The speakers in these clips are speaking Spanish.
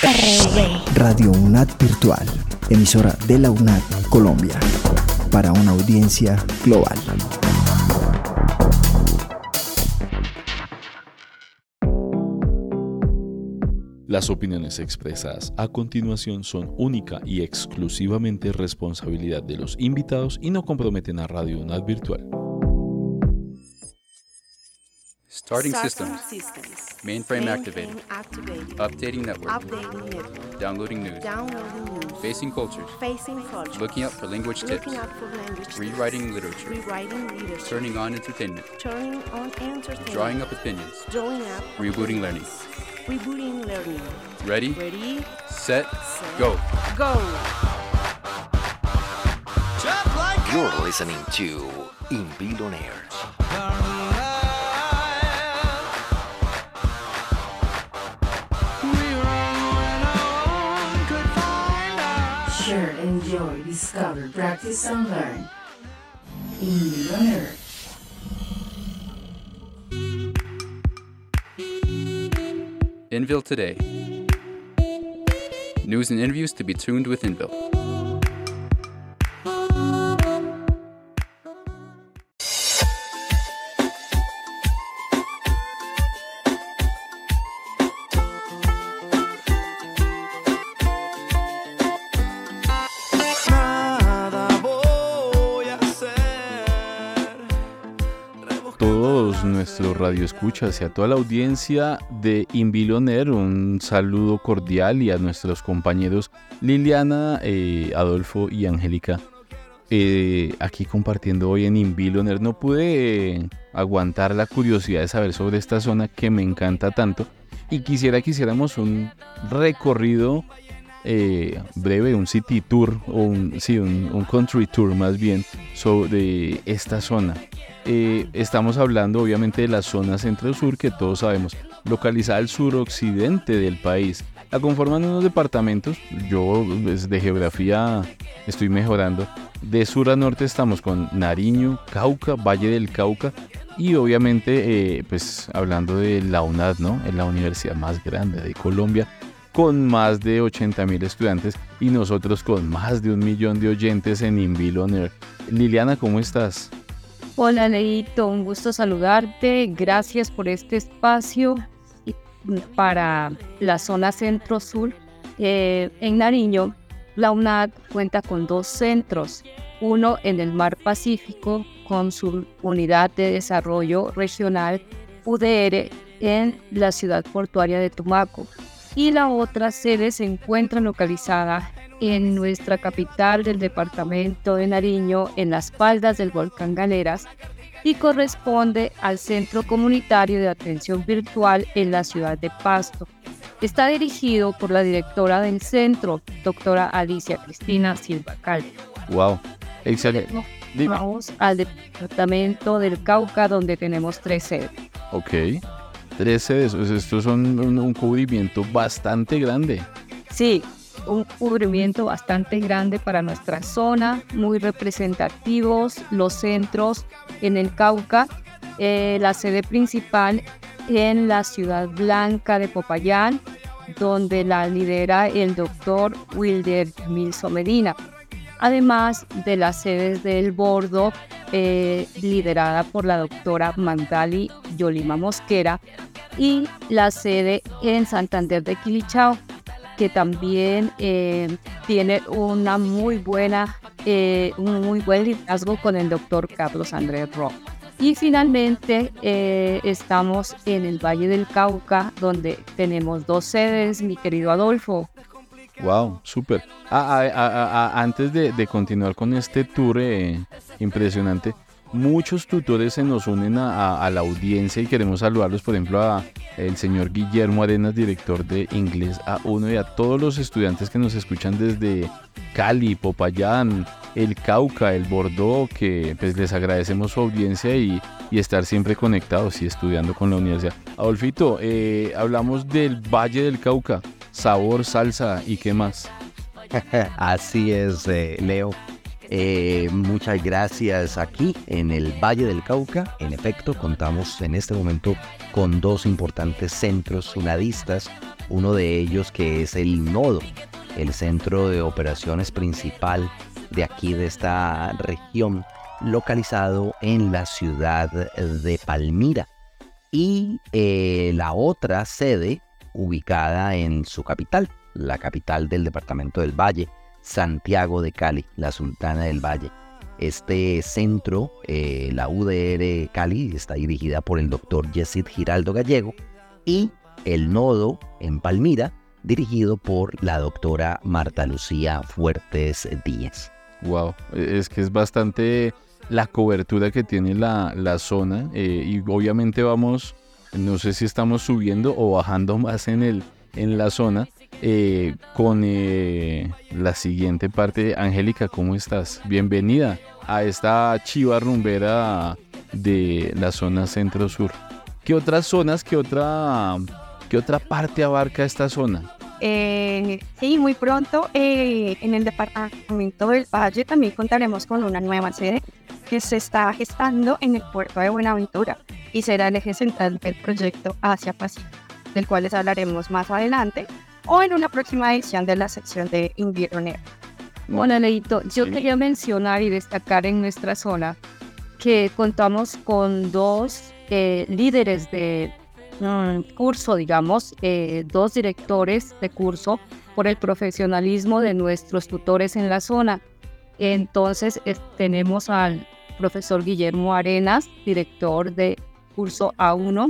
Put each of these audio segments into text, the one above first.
Radio UNAD Virtual, emisora de la UNAD Colombia, para una audiencia global. Las opiniones expresadas a continuación son única y exclusivamente responsabilidad de los invitados y no comprometen a Radio UNAD Virtual. Starting systems. Mainframe activated. Updating network. Downloading news. Facing cultures. Looking up for language tips. Rewriting literature. Turning on entertainment. Drawing up opinions. Rebooting learning. Ready, set, go. You're listening to Inbillionaires. Share, enjoy, discover, practice, and learn. Inbillionaires. Inville Today. News and interviews to be tuned with Inville. Nuestro radio escucha hacia toda la audiencia de Inbillionaire, un saludo cordial, y a nuestros compañeros Liliana, Adolfo y Angélica, aquí compartiendo hoy en Inbillionaire. No pude aguantar la curiosidad de saber sobre esta zona que me encanta tanto, y quisiéramos un recorrido breve, un city tour, o un country tour más bien, sobre esta zona. Estamos hablando obviamente de la zona centro-sur, que todos sabemos, localizada al suroccidente del país. La conforman unos departamentos, yo de geografía estoy mejorando. De sur a norte estamos con Nariño, Cauca, Valle del Cauca, y obviamente pues hablando de la UNAD, ¿no? Es la universidad más grande de Colombia, con más de 80,000 estudiantes, y nosotros con más de 1 millón de oyentes en Inbillionaire. Liliana, ¿cómo estás? Hola, Leito, un gusto saludarte. Gracias por este espacio para la zona centro-sur. En Nariño, la UNAD cuenta con 2 centros, uno en el Mar Pacífico con su Unidad de Desarrollo Regional UDR en la ciudad portuaria de Tumaco, y la otra sede se encuentra localizada en nuestra capital del departamento de Nariño, en las faldas del volcán Galeras, y corresponde al Centro Comunitario de Atención Virtual en la ciudad de Pasto. Está dirigido por la directora del centro, doctora Alicia Cristina Silva Calvo. Wow, excelente. Vamos al departamento del Cauca, donde tenemos 3 sedes. Ok, 3 sedes, estos son un cubrimiento bastante grande. Sí, un cubrimiento bastante grande para nuestra zona, muy representativos los centros en el Cauca, la sede principal en la Ciudad Blanca de Popayán, donde la lidera el doctor Wilder Milso Medina, además de las sedes del Bordo, liderada por la doctora Mandali Yolima Mosquera, y la sede en Santander de Quilichao, que también tiene un muy buen liderazgo con el doctor Carlos Andrés Rojo. Y finalmente estamos en el Valle del Cauca, donde tenemos 2 sedes, mi querido Adolfo. Wow, súper. Antes de continuar con este tour impresionante, muchos tutores se nos unen a la audiencia, y queremos saludarlos, por ejemplo, a el señor Guillermo Arenas, director de Inglés A1, y a todos los estudiantes que nos escuchan desde Cali, Popayán, el Cauca, el Bordeaux, que pues les agradecemos su audiencia y estar siempre conectados y estudiando con la universidad. Adolfito, hablamos del Valle del Cauca, sabor, salsa y qué más. Así es, Leo. Muchas gracias. Aquí en el Valle del Cauca, en efecto, contamos en este momento con 2 importantes centros unadistas uno de ellos que es el Nodo, el centro de operaciones principal de aquí, de esta región, localizado en la ciudad de Palmira, y la otra sede ubicada en su capital, la capital del departamento del Valle, Santiago de Cali, la Sultana del Valle. Este centro, la UDR Cali, está dirigida por el doctor Yesid Giraldo Gallego, y el Nodo en Palmira, dirigido por la doctora Marta Lucía Fuertes Díaz. Wow, es que es bastante la cobertura que tiene la zona, y obviamente vamos, no sé si estamos subiendo o bajando más en la zona, con la siguiente parte. Angélica, ¿cómo estás? Bienvenida a esta chiva rumbera de la zona centro-sur. ¿Qué otras zonas, qué otra parte abarca esta zona? Sí, muy pronto en el departamento del Valle también contaremos con una nueva sede que se está gestando en el puerto de Buenaventura y será el eje central del proyecto Asia-Pacífico, del cual les hablaremos más adelante o en una próxima edición de la sección de Enviloner. Bueno, Leito, yo quería mencionar y destacar en nuestra zona que contamos con dos líderes de curso, digamos, dos directores de curso por el profesionalismo de nuestros tutores en la zona. Entonces tenemos al profesor Guillermo Arenas, director de curso A1,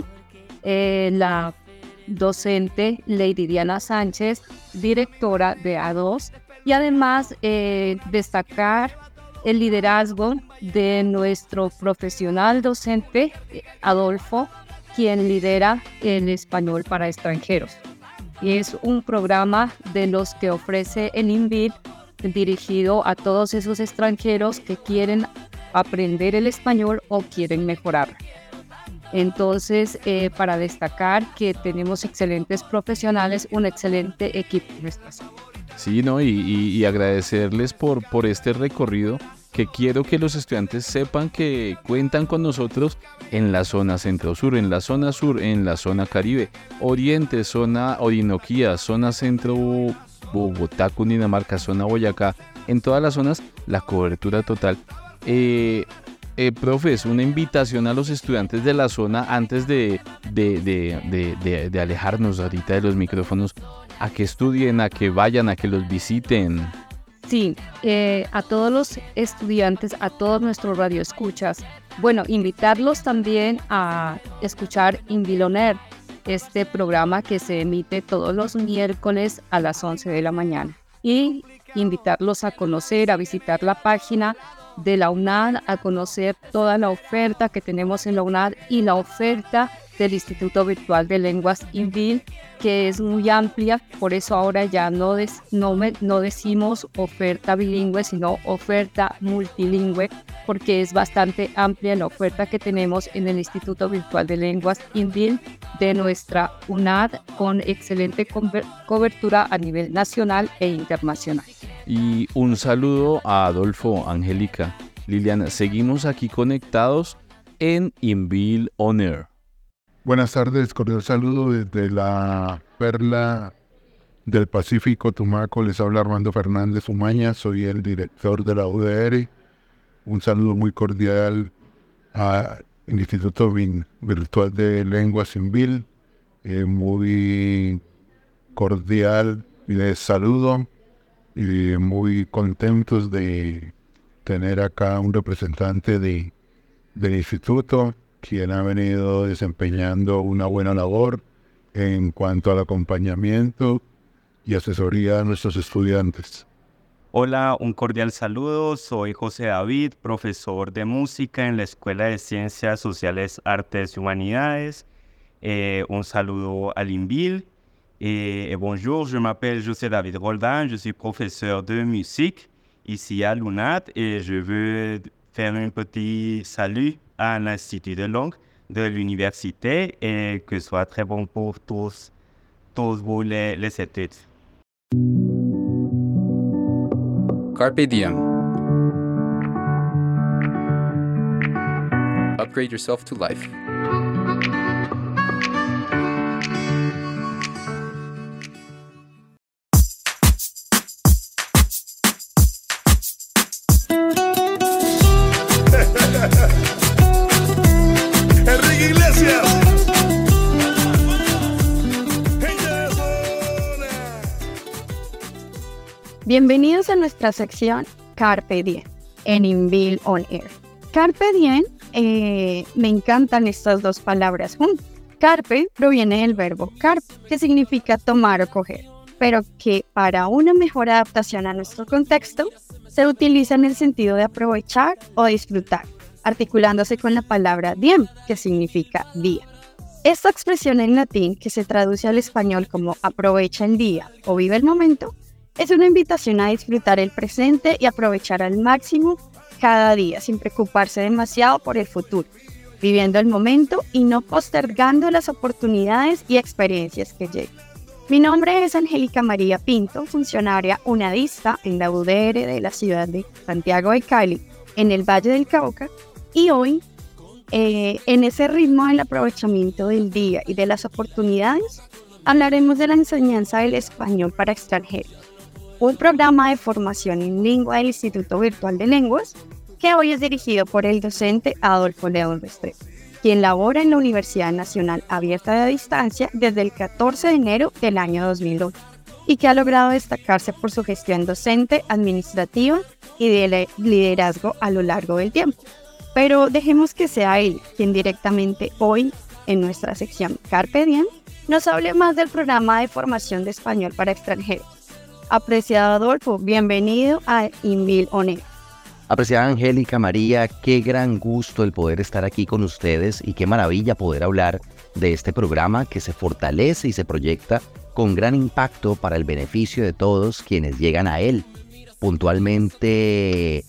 la docente Lady Diana Sánchez, directora de A2, y además destacar el liderazgo de nuestro profesional docente Adolfo, quien lidera el español para extranjeros. Y es un programa de los que ofrece el INVIL dirigido a todos esos extranjeros que quieren aprender el español o quieren mejorar. Entonces, para destacar que tenemos excelentes profesionales, un excelente equipo en nuestra zona. Sí, ¿no? Y agradecerles por este recorrido, que quiero que los estudiantes sepan que cuentan con nosotros en la zona centro-sur, en la zona sur, en la zona Caribe, Oriente, zona Orinoquía, zona centro, Bogotá, Cundinamarca, zona Boyacá, en todas las zonas, la cobertura total. Profes, una invitación a los estudiantes de la zona antes de alejarnos ahorita de los micrófonos, a que estudien, a que vayan, a que los visiten. Sí, a todos los estudiantes, a todos nuestros radioescuchas, bueno, invitarlos también a escuchar Enviloner, este programa que se emite todos los miércoles a las 11 de la mañana. Y invitarlos a conocer, a visitar la página de la UNAD, a conocer toda la oferta que tenemos en la UNAD y la oferta del Instituto Virtual de Lenguas INVIL, que es muy amplia. Por eso ahora ya no decimos oferta bilingüe, sino oferta multilingüe, porque es bastante amplia la oferta que tenemos en el Instituto Virtual de Lenguas INVIL de nuestra UNAD, con excelente cobertura a nivel nacional e internacional. Y un saludo a Adolfo, Angélica, Liliana. Seguimos aquí conectados en Enviloner. Buenas tardes, cordial saludo desde la Perla del Pacífico, Tumaco. Les habla Armando Fernández Umaña, soy el director de la UDR. Un saludo muy cordial al Instituto Virtual de Lenguas INVIL. Muy cordial les saludo y muy contentos de tener acá un representante del instituto, quien ha venido desempeñando una buena labor en cuanto al acompañamiento y asesoría a nuestros estudiantes. Hola, un cordial saludo. Soy José David, profesor de música en la Escuela de Ciencias Sociales, Artes y Humanidades. Un saludo al INVIL. Bonjour, je m'appelle José David Roldan, je suis professeur de musique ici à l'UNAD et je veux faire un petit salut à l'Institut de langue de l'université et que ce soit très bon pour tous vous les études. Carpe diem. Upgrade yourself to life. Bienvenidos a nuestra sección Carpe Diem en Inbil On Air. Carpe Diem, me encantan estas dos palabras juntas. Carpe proviene del verbo carpe, que significa tomar o coger, pero que para una mejor adaptación a nuestro contexto se utiliza en el sentido de aprovechar o disfrutar, articulándose con la palabra diem, que significa día. Esta expresión en latín, que se traduce al español como aprovecha el día o vive el momento, es una invitación a disfrutar el presente y aprovechar al máximo cada día, sin preocuparse demasiado por el futuro, viviendo el momento y no postergando las oportunidades y experiencias que lleguen. Mi nombre es Angélica María Pinto, funcionaria unadista en la UDR de la ciudad de Santiago de Cali, en el Valle del Cauca, y hoy, en ese ritmo del aprovechamiento del día y de las oportunidades, hablaremos de la enseñanza del español para extranjeros, un programa de formación en lengua del Instituto Virtual de Lenguas, que hoy es dirigido por el docente Adolfo León Restrepo, quien labora en la Universidad Nacional Abierta de Distancia desde el 14 de enero del año 2008 y que ha logrado destacarse por su gestión docente, administrativa y de liderazgo a lo largo del tiempo. Pero dejemos que sea él quien directamente hoy, en nuestra sección Carpe Diem, nos hable más del programa de formación de español para extranjeros. Apreciado Adolfo, bienvenido a Inbil On Air. Apreciada Angélica María, qué gran gusto el poder estar aquí con ustedes y qué maravilla poder hablar de este programa que se fortalece y se proyecta con gran impacto para el beneficio de todos quienes llegan a él, puntualmente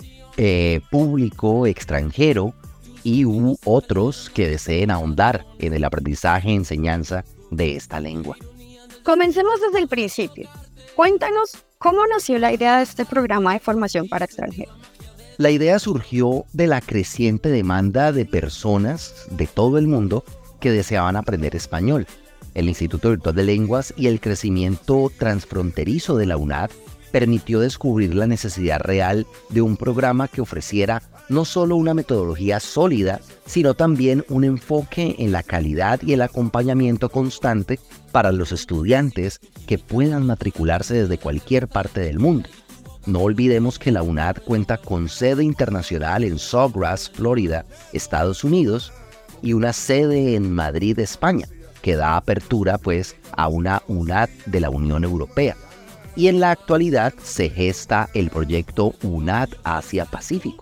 público extranjero y otros que deseen ahondar en el aprendizaje y enseñanza de esta lengua. Comencemos desde el principio. Cuéntanos cómo nació la idea de este programa de formación para extranjeros. La idea surgió de la creciente demanda de personas de todo el mundo que deseaban aprender español. El Instituto Virtual de Lenguas y el crecimiento transfronterizo de la UNAD permitió descubrir la necesidad real de un programa que ofreciera no solo una metodología sólida, sino también un enfoque en la calidad y el acompañamiento constante para los estudiantes que puedan matricularse desde cualquier parte del mundo. No olvidemos que la UNAD cuenta con sede internacional en Sawgrass, Florida, Estados Unidos, y una sede en Madrid, España, que da apertura pues a una UNAD de la Unión Europea. Y en la actualidad se gesta el proyecto UNAD Asia-Pacífico.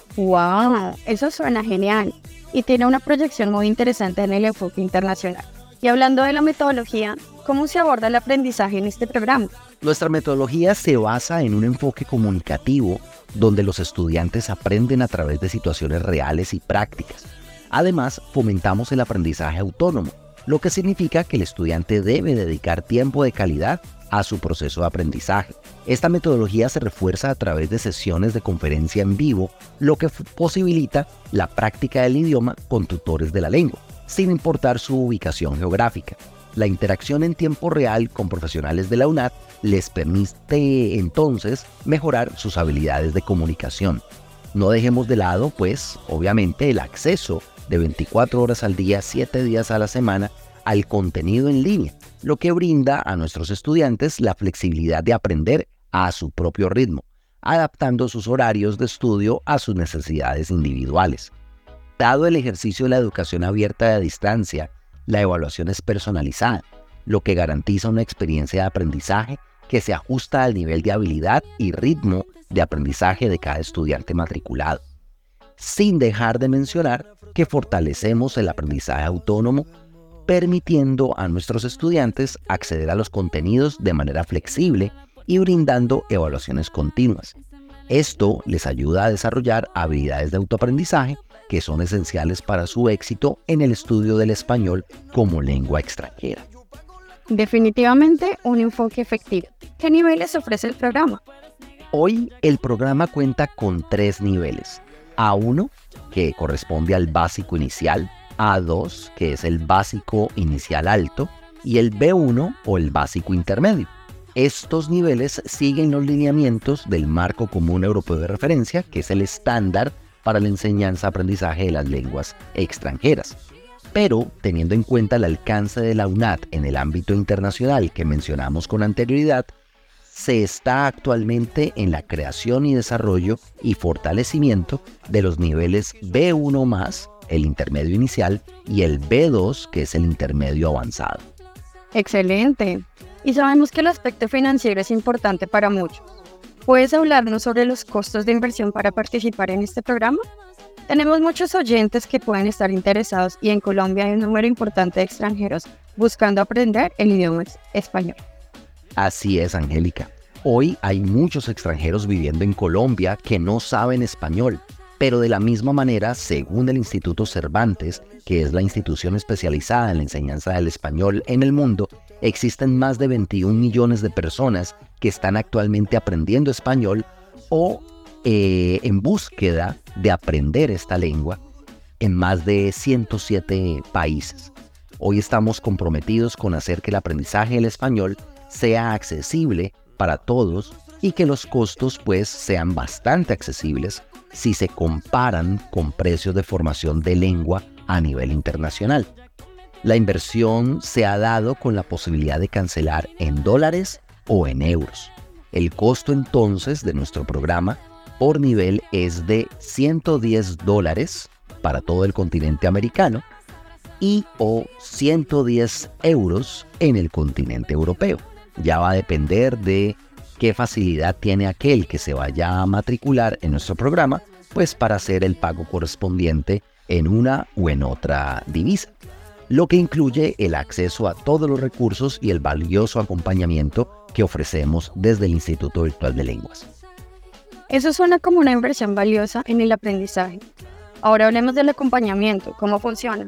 ¡Wow! Eso suena genial y tiene una proyección muy interesante en el enfoque internacional. Y hablando de la metodología, ¿cómo se aborda el aprendizaje en este programa? Nuestra metodología se basa en un enfoque comunicativo donde los estudiantes aprenden a través de situaciones reales y prácticas. Además, fomentamos el aprendizaje autónomo, lo que significa que el estudiante debe dedicar tiempo de calidad a su proceso de aprendizaje. Esta metodología se refuerza a través de sesiones de conferencia en vivo, lo que posibilita la práctica del idioma con tutores de la lengua, sin importar su ubicación geográfica. La interacción en tiempo real con profesionales de la UNAD les permite entonces mejorar sus habilidades de comunicación. No dejemos de lado, pues, obviamente, el acceso de 24 horas al día, 7 días a la semana, al contenido en línea, lo que brinda a nuestros estudiantes la flexibilidad de aprender a su propio ritmo, adaptando sus horarios de estudio a sus necesidades individuales. Dado el ejercicio de la educación abierta a distancia, la evaluación es personalizada, lo que garantiza una experiencia de aprendizaje que se ajusta al nivel de habilidad y ritmo de aprendizaje de cada estudiante matriculado. Sin dejar de mencionar que fortalecemos el aprendizaje autónomo, permitiendo a nuestros estudiantes acceder a los contenidos de manera flexible y brindando evaluaciones continuas. Esto les ayuda a desarrollar habilidades de autoaprendizaje que son esenciales para su éxito en el estudio del español como lengua extranjera. Definitivamente un enfoque efectivo. ¿Qué niveles ofrece el programa? Hoy el programa cuenta con 3 niveles. A1, que corresponde al básico inicial, A2, que es el básico inicial alto, y el B1 o el básico intermedio. Estos niveles siguen los lineamientos del Marco Común Europeo de Referencia, que es el estándar para la enseñanza-aprendizaje de las lenguas extranjeras. Pero, teniendo en cuenta el alcance de la UNAD en el ámbito internacional que mencionamos con anterioridad, se está actualmente en la creación y desarrollo y fortalecimiento de los niveles B1+, el intermedio inicial, y el B2, que es el intermedio avanzado. Excelente. Y sabemos que el aspecto financiero es importante para muchos. ¿Puedes hablarnos sobre los costos de inversión para participar en este programa? Tenemos muchos oyentes que pueden estar interesados y en Colombia hay un número importante de extranjeros buscando aprender el idioma español. Así es, Angélica. Hoy hay muchos extranjeros viviendo en Colombia que no saben español, pero de la misma manera, según el Instituto Cervantes, que es la institución especializada en la enseñanza del español en el mundo, existen más de 21 millones de personas que están actualmente aprendiendo español o en búsqueda de aprender esta lengua en más de 107 países. Hoy estamos comprometidos con hacer que el aprendizaje del español sea accesible para todos y que los costos pues sean bastante accesibles si se comparan con precios de formación de lengua a nivel internacional. La inversión se ha dado con la posibilidad de cancelar en dólares o en euros. El costo entonces de nuestro programa por nivel es de $110 para todo el continente americano y o 110 euros en el continente europeo. Ya va a depender de qué facilidad tiene aquel que se vaya a matricular en nuestro programa, pues para hacer el pago correspondiente en una o en otra divisa, lo que incluye el acceso a todos los recursos y el valioso acompañamiento que ofrecemos desde el Instituto Virtual de Lenguas. Eso suena como una inversión valiosa en el aprendizaje. Ahora hablemos del acompañamiento, ¿cómo funciona?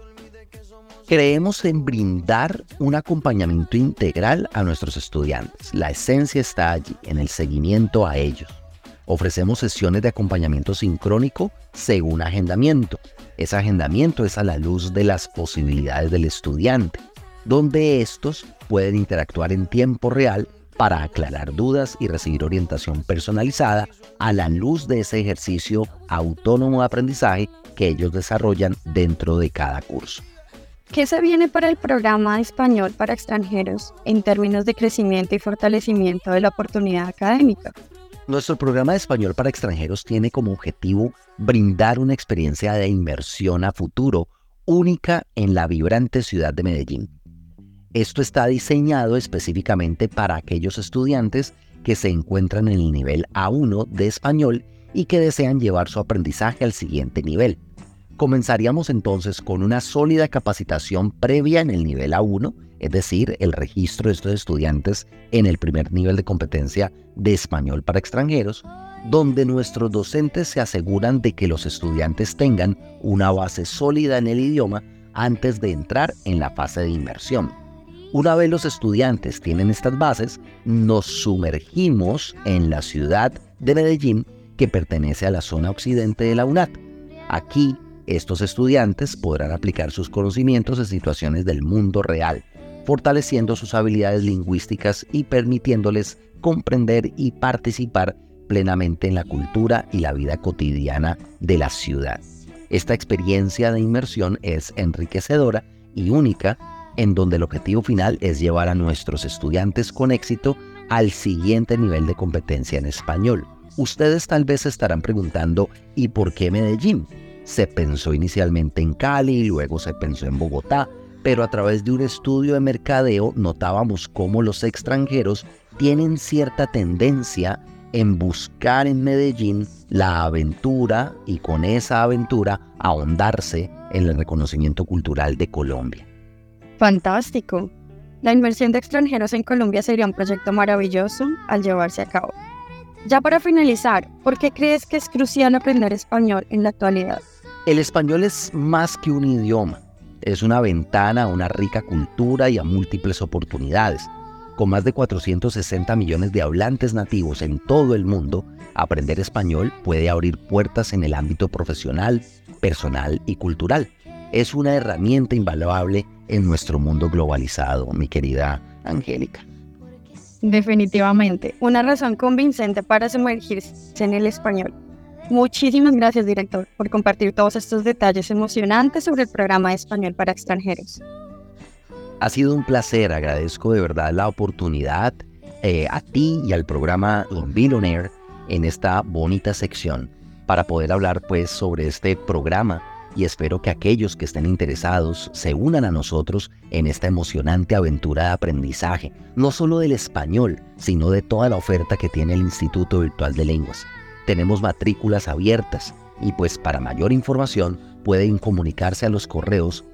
Creemos en brindar un acompañamiento integral a nuestros estudiantes. La esencia está allí, en el seguimiento a ellos. Ofrecemos sesiones de acompañamiento sincrónico según agendamiento. Ese agendamiento es a la luz de las posibilidades del estudiante, donde estos pueden interactuar en tiempo real para aclarar dudas y recibir orientación personalizada a la luz de ese ejercicio autónomo de aprendizaje que ellos desarrollan dentro de cada curso. ¿Qué se viene para el programa de español para extranjeros en términos de crecimiento y fortalecimiento de la oportunidad académica? Nuestro programa de español para extranjeros tiene como objetivo brindar una experiencia de inmersión a futuro única en la vibrante ciudad de Medellín. Esto está diseñado específicamente para aquellos estudiantes que se encuentran en el nivel A1 de español y que desean llevar su aprendizaje al siguiente nivel. Comenzaríamos entonces con una sólida capacitación previa en el nivel A1, es decir, el registro de estos estudiantes en el primer nivel de competencia de español para extranjeros, donde nuestros docentes se aseguran de que los estudiantes tengan una base sólida en el idioma antes de entrar en la fase de inmersión. Una vez los estudiantes tienen estas bases, nos sumergimos en la ciudad de Medellín, que pertenece a la zona occidente de la UNAT. Aquí, estos estudiantes podrán aplicar sus conocimientos en situaciones del mundo real, fortaleciendo sus habilidades lingüísticas y permitiéndoles comprender y participar plenamente en la cultura y la vida cotidiana de la ciudad. Esta experiencia de inmersión es enriquecedora y única, en donde el objetivo final es llevar a nuestros estudiantes con éxito al siguiente nivel de competencia en español. Ustedes tal vez se estarán preguntando, ¿y por qué Medellín? Se pensó inicialmente en Cali, luego se pensó en Bogotá, pero a través de un estudio de mercadeo notábamos cómo los extranjeros tienen cierta tendencia en buscar en Medellín la aventura y con esa aventura ahondarse en el reconocimiento cultural de Colombia. Fantástico. La inmersión de extranjeros en Colombia sería un proyecto maravilloso al llevarse a cabo. Ya para finalizar, ¿por qué crees que es crucial aprender español en la actualidad? El español es más que un idioma. Es una ventana a una rica cultura y a múltiples oportunidades. Con más de 460 millones de hablantes nativos en todo el mundo, aprender español puede abrir puertas en el ámbito profesional, personal y cultural. Es una herramienta invaluable en nuestro mundo globalizado, mi querida Angélica. Definitivamente, una razón convincente para sumergirse en el español. Muchísimas gracias, director, por compartir todos estos detalles emocionantes sobre el programa de español para extranjeros. Ha sido un placer, agradezco de verdad la oportunidad a ti y al programa InVille On Air en esta bonita sección para poder hablar pues sobre este programa, y espero que aquellos que estén interesados se unan a nosotros en esta emocionante aventura de aprendizaje, no solo del español, sino de toda la oferta que tiene el Instituto Virtual de Lenguas. Tenemos matrículas abiertas y pues para mayor información pueden comunicarse a los correos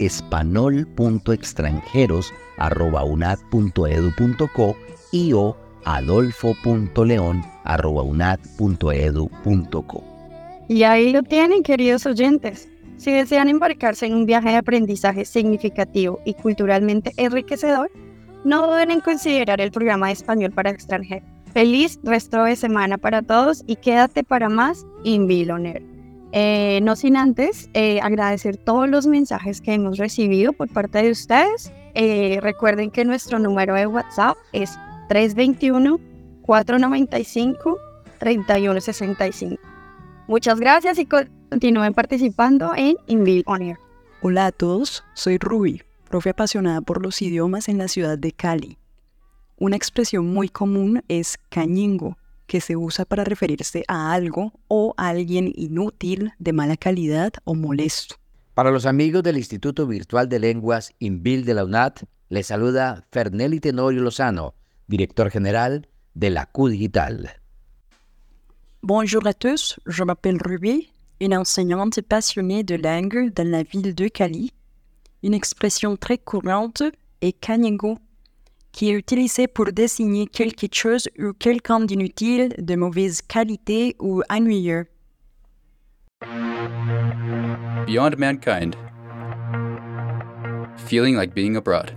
espanol.extranjeros@unad.edu.co y o adolfo.leon@unad.edu.co. Y ahí lo tienen, queridos oyentes. Si desean embarcarse en un viaje de aprendizaje significativo y culturalmente enriquecedor, no duden en considerar el programa de español para extranjeros. Feliz resto de semana para todos y quédate para más InVille On Air. No sin antes agradecer todos los mensajes que hemos recibido por parte de ustedes. Recuerden que nuestro número de WhatsApp es 321-495-3165. Muchas gracias y continúen participando en InVille On Air. Hola a todos, soy Ruby, profe apasionada por los idiomas en la ciudad de Cali. Una expresión muy común es cañingo, que se usa para referirse a algo o a alguien inútil, de mala calidad o molesto. Para los amigos del Instituto Virtual de Lenguas InVille de la UNAD, les saluda Fernelli Tenorio Lozano, director general de la Q Digital. Bonjour à tous, je m'appelle Ruby, une enseignante passionnée de langue dans la ville de Cali. Une expression très courante est cañingo, qui est utilisée pour désigner quelque chose ou quelqu'un d'inutile, de mauvaise qualité ou ennuyeux. Beyond mankind. Feeling like being abroad.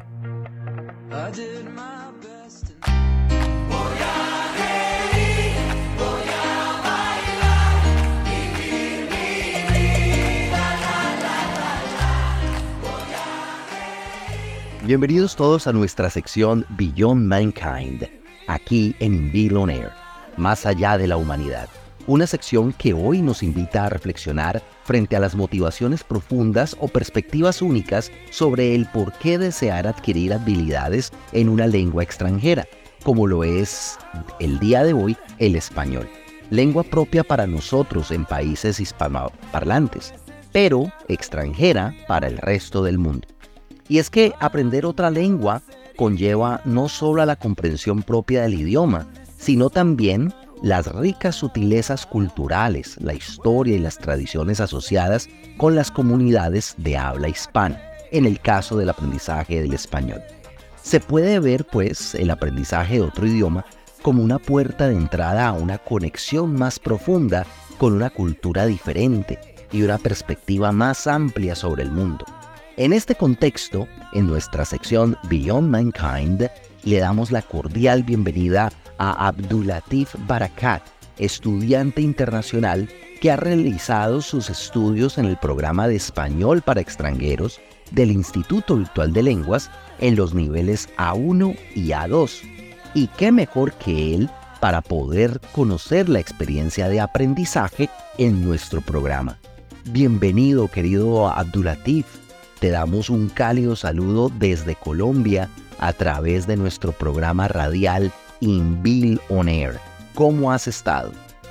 Bienvenidos todos a nuestra sección Beyond Mankind, aquí en InVille On Air, más allá de la humanidad. Una sección que hoy nos invita a reflexionar frente a las motivaciones profundas o perspectivas únicas sobre el por qué desear adquirir habilidades en una lengua extranjera, como lo es el día de hoy el español, lengua propia para nosotros en países hispanoparlantes, pero extranjera para el resto del mundo. Y es que aprender otra lengua conlleva no solo a la comprensión propia del idioma, sino también las ricas sutilezas culturales, la historia y las tradiciones asociadas con las comunidades de habla hispana, en el caso del aprendizaje del español. Se puede ver, pues, el aprendizaje de otro idioma como una puerta de entrada a una conexión más profunda con una cultura diferente y una perspectiva más amplia sobre el mundo. En este contexto, en nuestra sección Beyond Mankind, le damos la cordial bienvenida a Abdulatif Barakat, estudiante internacional que ha realizado sus estudios en el programa de español para extranjeros del Instituto Virtual de Lenguas en los niveles A1 y A2. Y qué mejor que él para poder conocer la experiencia de aprendizaje en nuestro programa. Bienvenido, querido Abdulatif. Te damos un cálido saludo desde Colombia a través de nuestro programa radial InVille On Air. ¿Cómo has estado?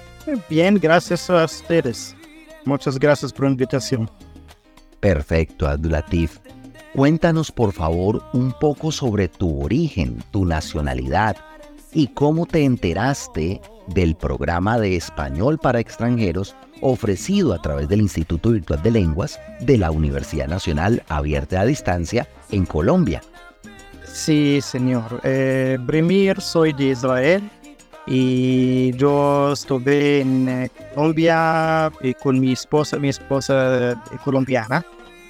Bien, gracias a ustedes. Muchas gracias por la invitación. Perfecto, Abdulatif. Cuéntanos, por favor, un poco sobre tu origen, tu nacionalidad y cómo te enteraste del programa de español para extranjeros ofrecido a través del Instituto Virtual de Lenguas de la Universidad Nacional Abierta a Distancia en Colombia. Sí, señor. Primero soy de Israel y yo estuve en Colombia con mi esposa colombiana.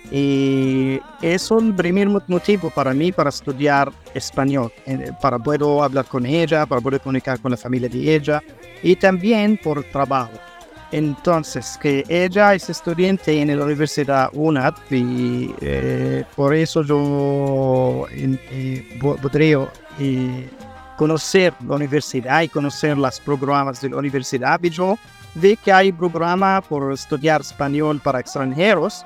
Y es un primer motivo para mí para estudiar español, para poder hablar con ella, para poder comunicar con la familia de ella y también por trabajo. Entonces, que ella es estudiante en la Universidad UNAD y por eso yo podría conocer la universidad y conocer los programas de la universidad. Y yo vi que hay programa por estudiar español para extranjeros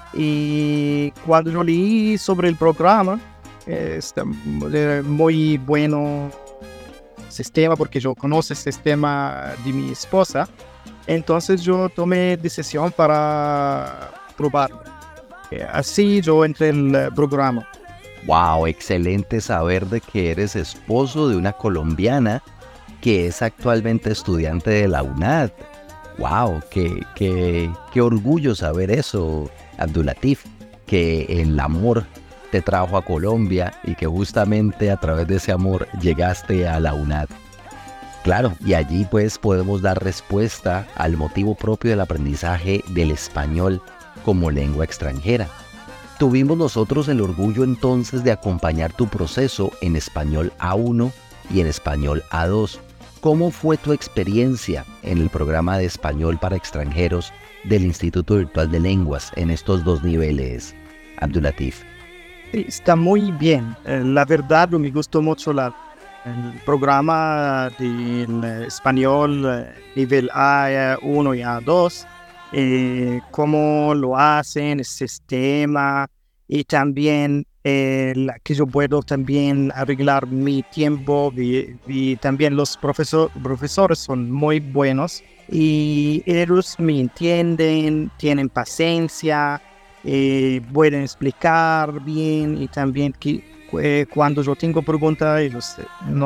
y cuando yo leí sobre el programa, está muy bueno sistema, porque yo conozco el sistema de mi esposa. Entonces yo tomé decisión para probarlo. Así yo entré en el programa. Wow, excelente saber de que eres esposo de una colombiana que es actualmente estudiante de la UNAD. Wow, qué orgullo saber eso, Abdulatif, que el amor te trajo a Colombia y que justamente a través de ese amor llegaste a la UNAD. Claro, y allí pues podemos dar respuesta al motivo propio del aprendizaje del español como lengua extranjera. Tuvimos nosotros el orgullo entonces de acompañar tu proceso en español A1 y en español A2. ¿Cómo fue tu experiencia en el programa de español para extranjeros del Instituto Virtual de Lenguas en estos dos niveles, Abdulatif? Está muy bien. La verdad me gustó mucho el programa del español nivel A1 y A2. Cómo lo hacen, el sistema, y también que yo puedo también arreglar mi tiempo, y también los profesores son muy buenos y ellos me entienden, tienen paciencia, pueden explicar bien, y también que cuando yo tengo preguntas ellos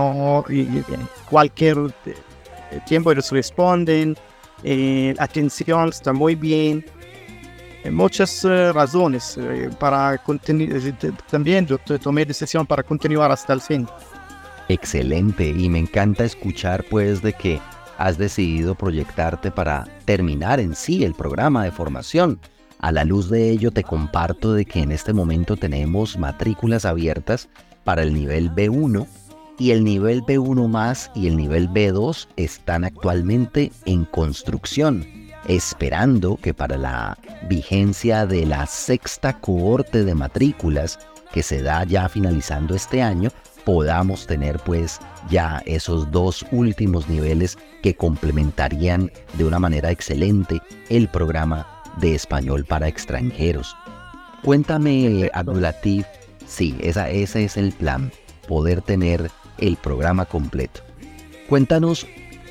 cualquier tiempo ellos responden. Atención está muy bien. Muchas razones para continuar. También yo tomé decisión para continuar hasta el fin. Excelente, y me encanta escuchar pues de que has decidido proyectarte para terminar en sí el programa de formación. A la luz de ello te comparto de que en este momento tenemos matrículas abiertas para el nivel B1, y el nivel B1 más y el nivel B2 están actualmente en construcción, esperando que para la vigencia de la 6ª cohorte de matrículas que se da ya finalizando este año, podamos tener pues ya esos dos últimos niveles que complementarían de una manera excelente el programa de español para extranjeros. Cuéntame, Abdulatif, sí, ese es el plan, poder tener el programa completo. Cuéntanos,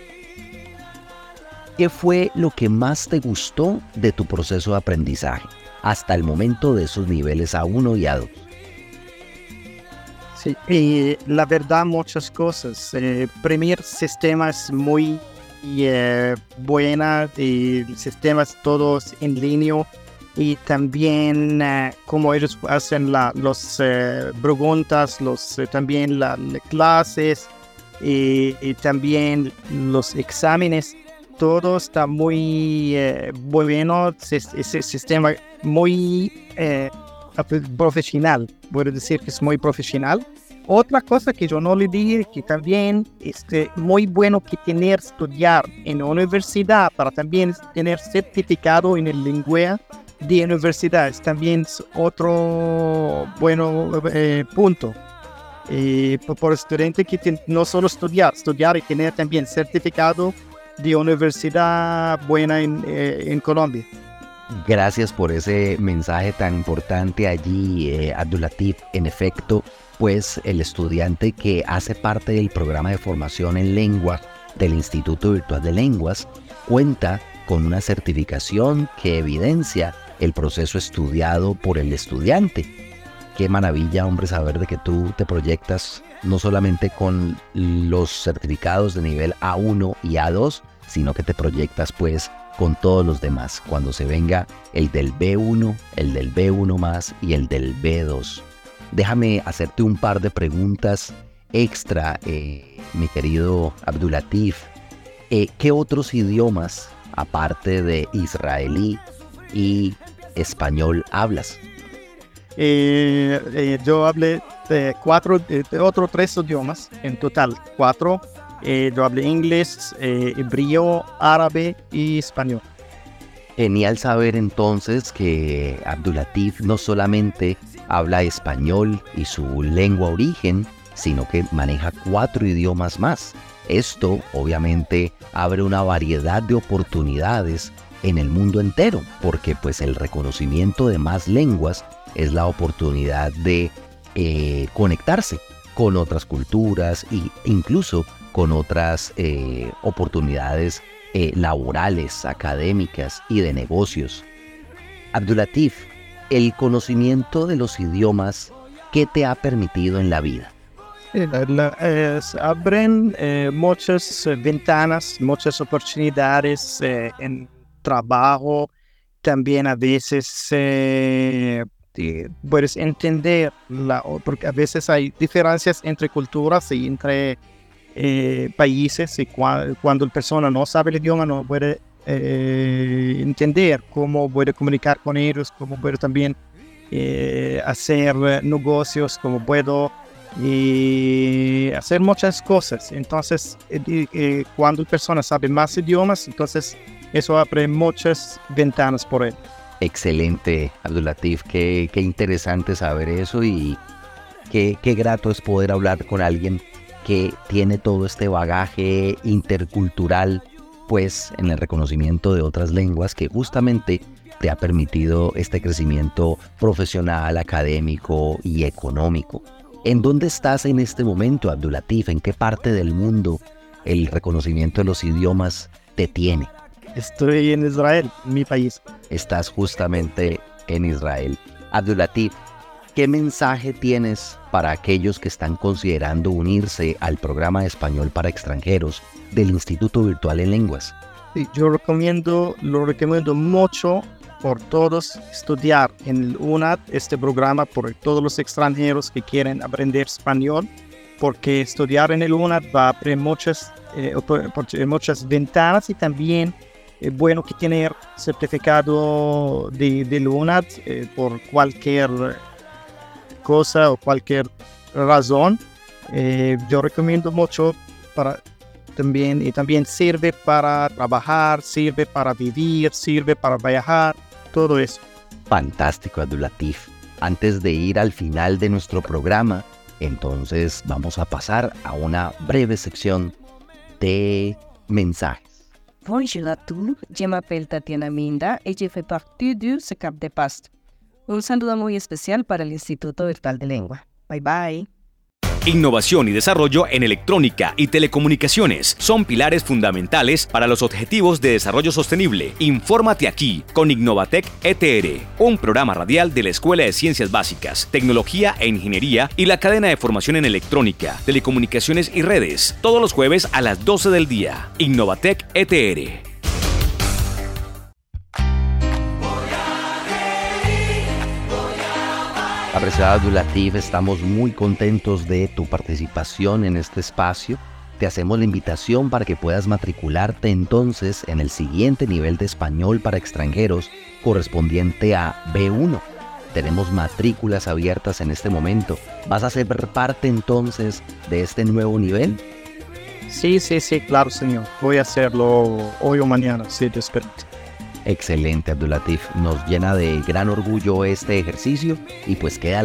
¿qué fue lo que más te gustó de tu proceso de aprendizaje hasta el momento de esos niveles A1 y A2? Sí, y la verdad muchas cosas. El primer sistema es muy buena, y sistemas todos en línea, y también como ellos hacen las preguntas, también las clases, y también los exámenes, todo está muy bueno. Ese sistema muy profesional, puedo decir que es muy profesional. Otra cosa que yo no le dije, que también es muy bueno que estudiar en la universidad para también tener certificado en el lenguaje de universidades, también es otro bueno punto. Por estudiante que no solo estudiar y tener también certificado de universidad buena en Colombia. Gracias por ese mensaje tan importante allí, Abdulatif. En efecto, pues el estudiante que hace parte del programa de formación en lengua del Instituto Virtual de Lenguas cuenta con una certificación que evidencia el proceso estudiado por el estudiante. Qué maravilla, hombre, saber de que tú te proyectas no solamente con los certificados de nivel A1 y A2, sino que te proyectas pues con todos los demás, cuando se venga el del B1, el del B1 más y el del B2. Déjame hacerte un par de preguntas extra, mi querido Abdulatif. ¿Qué otros idiomas, aparte de israelí y español, hablas? Yo hablé otros 3 idiomas, en total 4. Yo hablé inglés, hebreo, árabe y español. Genial saber entonces que Abdulatif no solamente habla español y su lengua origen, sino que maneja 4 idiomas más. Esto obviamente abre una variedad de oportunidades en el mundo entero, porque pues el reconocimiento de más lenguas es la oportunidad de conectarse con otras culturas e incluso con otras oportunidades laborales, académicas y de negocios. Abdulatif, el conocimiento de los idiomas, ¿qué te ha permitido en la vida? Abren muchas ventanas, muchas oportunidades en trabajo. También a veces puedes entender, porque a veces hay diferencias entre culturas y entre países, y cuando la persona no sabe el idioma no puede entender cómo puede comunicar con ellos, cómo puede también hacer negocios, cómo puedo hacer muchas cosas. Entonces cuando la persona sabe más idiomas, entonces eso abre muchas ventanas por él. Excelente, Abdulatif, qué interesante saber eso, y qué grato es poder hablar con alguien que tiene todo este bagaje intercultural, pues en el reconocimiento de otras lenguas, que justamente te ha permitido este crecimiento profesional, académico y económico. ¿En dónde estás en este momento, Abdulatif? ¿En qué parte del mundo el reconocimiento de los idiomas te tiene? Estoy en Israel, mi país. Estás justamente en Israel. Abdulatif, ¿qué mensaje tienes para aquellos que están considerando unirse al programa de español para extranjeros del Instituto Virtual en Lenguas? Sí, yo lo recomiendo mucho por todos estudiar en el UNAD este programa, por todos los extranjeros que quieren aprender español, porque estudiar en el UNAD va a abrir muchas ventanas, y también es bueno que tener certificado del UNAD por cualquier cosa o cualquier razón. Yo recomiendo mucho también sirve para trabajar, sirve para vivir, sirve para viajar, todo eso. Fantástico, Abdulatif. Antes de ir al final de nuestro programa, entonces vamos a pasar a una breve sección de mensajes. Bonjour à tous, je m'appelle Tatiana Minda y je fais partie du SECAP de PAST. Un saludo muy especial para el Instituto Virtual de Lengua. Bye bye. Innovación y desarrollo en electrónica y telecomunicaciones son pilares fundamentales para los objetivos de desarrollo sostenible. Infórmate aquí con Innovatec ETR, un programa radial de la Escuela de Ciencias Básicas, Tecnología e Ingeniería y la cadena de formación en electrónica, telecomunicaciones y redes, todos los jueves a las 12 del día. Innovatec ETR. Apreciado Abdulatif, estamos muy contentos de tu participación en este espacio. Te hacemos la invitación para que puedas matricularte entonces en el siguiente nivel de español para extranjeros correspondiente a B1. Tenemos matrículas abiertas en este momento. ¿Vas a ser parte entonces de este nuevo nivel? Sí, claro, señor. Voy a hacerlo hoy o mañana, si Dios permite. Excelente, Abdulatif. Nos llena de gran orgullo este ejercicio, y pues queda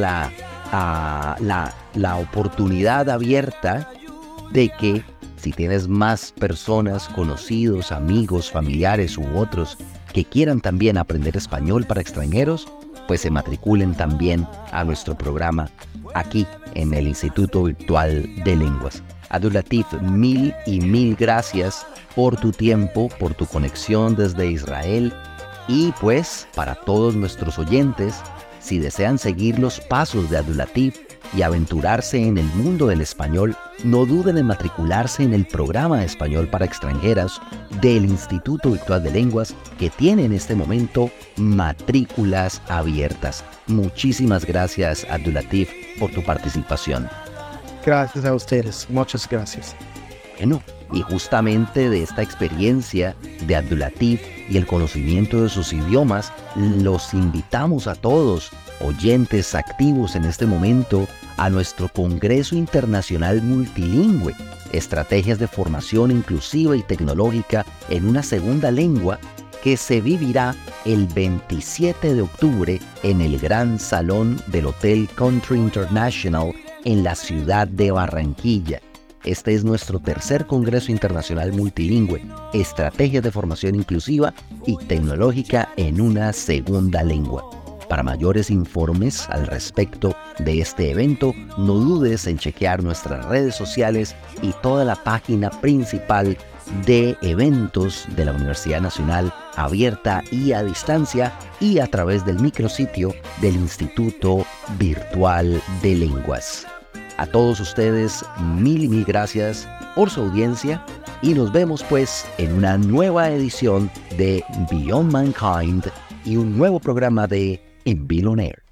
la oportunidad abierta de que si tienes más personas, conocidos, amigos, familiares u otros que quieran también aprender español para extranjeros, pues se matriculen también a nuestro programa aquí en el Instituto Virtual de Lenguas. Abdulatif, mil gracias por tu tiempo, por tu conexión desde Israel, y pues para todos nuestros oyentes, si desean seguir los pasos de Abdulatif y aventurarse en el mundo del español, no duden en matricularse en el programa de español para extranjeras del Instituto Virtual de Lenguas, que tiene en este momento matrículas abiertas. Muchísimas gracias, Abdulatif, por tu participación. Gracias a ustedes, muchas gracias. Bueno, y justamente de esta experiencia de Abdulatif y el conocimiento de sus idiomas, los invitamos a todos, oyentes activos en este momento, a nuestro Congreso Internacional Multilingüe, Estrategias de Formación Inclusiva y Tecnológica en una Segunda Lengua, que se vivirá el 27 de octubre en el Gran Salón del Hotel Country International en la ciudad de Barranquilla. Este es nuestro tercer Congreso Internacional Multilingüe, Estrategias de Formación Inclusiva y Tecnológica en una Segunda Lengua. Para mayores informes al respecto de este evento, no dudes en chequear nuestras redes sociales y toda la página principal de eventos de la Universidad Nacional abierta y a distancia y a través del micrositio del Instituto Virtual de Lenguas. A todos ustedes, mil y mil gracias por su audiencia y nos vemos pues en una nueva edición de Beyond Mankind y un nuevo programa de Invil On Air.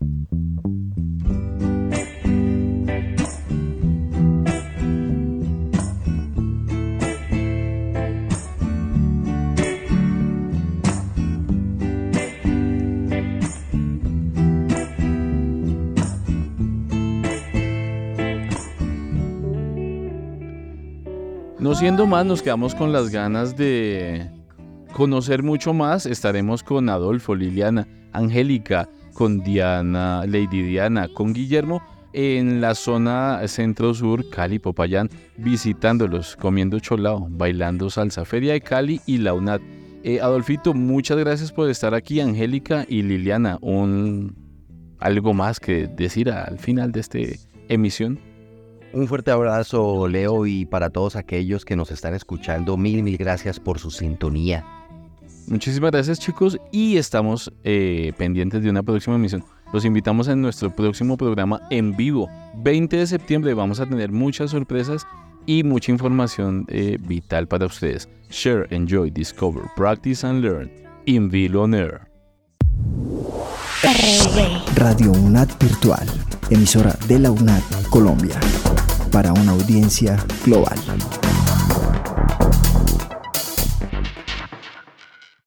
No siendo más, nos quedamos con las ganas de conocer mucho más. Estaremos con Adolfo, Liliana, Angélica, con Diana, Lady Diana, con Guillermo en la zona centro-sur, Cali, Popayán, visitándolos, comiendo cholao, bailando salsa, Feria de Cali y la UNAD. Adolfito, muchas gracias por estar aquí. Angélica y Liliana, algo más que decir al final de esta emisión. Un fuerte abrazo, Leo, y para todos aquellos que nos están escuchando, mil gracias por su sintonía. Muchísimas gracias, chicos, y estamos pendientes de una próxima emisión. Los invitamos en nuestro próximo programa en vivo. 20 de septiembre vamos a tener muchas sorpresas y mucha información vital para ustedes. Share, enjoy, discover, practice and learn. Invil On Air. Radio UNAD Virtual, emisora de la UNAD Colombia, para una audiencia global.